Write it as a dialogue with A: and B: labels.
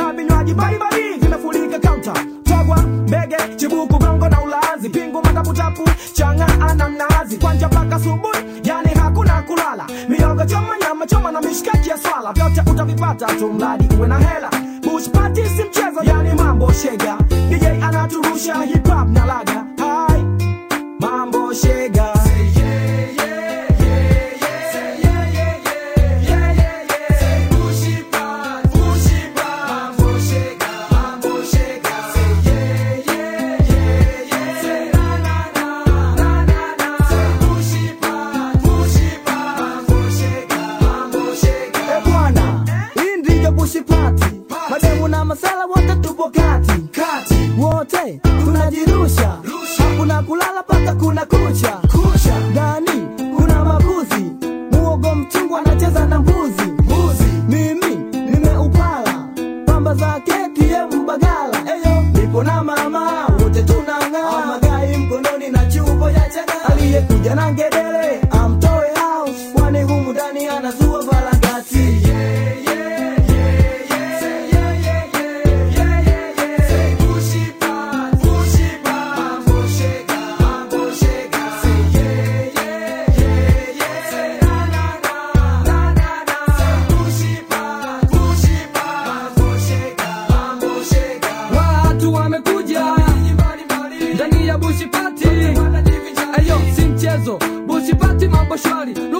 A: na vinywaji baribari vimefurika counter. Togwa, bege, chibuku, gongo na ulazi, pingu, mataputapu, changa, ananazi, kwanja mpaka asubuhi, yani hakuna kulala. Miogo choma, nyama choma na mishikaki ya swala, vyote utavipata tu mradi uwe na hela. Bush party si mchezo, yani mambo shega. DJ anaturusha hip hop na laga. Hai, mambo shega. Mademu na masala wote tupo kati wote tunajirusha, hakuna kulala paka kuna kucha. Ndani kuna mabuzi, muogo mchungu anacheza na mbuzi. Mimi nimeupala, pamba za keki ya mbagala. Eyo, nipo na mama, wote tunang'aa, magai mkononi na chupo ya chaga. Aliyekuja na ngedere, amtoe house, kwani humu ndani anazua valagati.
B: Ndani ya Bushi Party, ayo si mchezo. Bushi Party mambo shwari,